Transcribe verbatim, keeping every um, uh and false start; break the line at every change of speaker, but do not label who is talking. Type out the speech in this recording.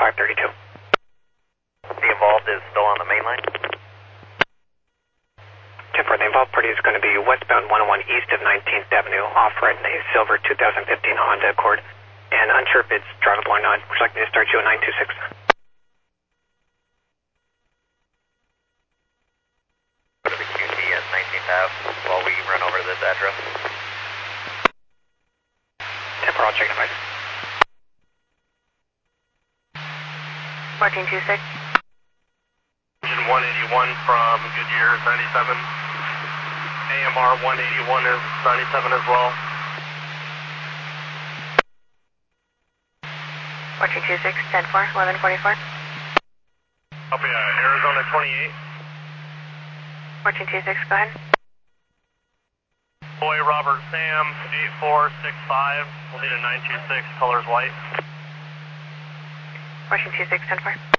five thirty-two.
The involved is still on the main line?
ten four, the involved party is going to be westbound one oh one east of nineteenth Avenue, off-right in a silver two thousand fifteen Honda Accord, and unsure if it's drivable or not. Would you like me to start you at nine two six?
Go to the Q T at nineteenth Avenue while we run over to this address.
ten four, I'll check the device.
fourteen two six.
Engine one eighty-one from Goodyear is ninety-seven. A M R one eighty-one is ninety-seven as well.
fourteen two six, ten four, eleven forty-four.
Copy, uh, Arizona twenty-eight.
fourteen two six, go ahead.
Boy Robert Sam, eight four six five. We'll need a nine two six, colors white.
fourteen two six, ten four.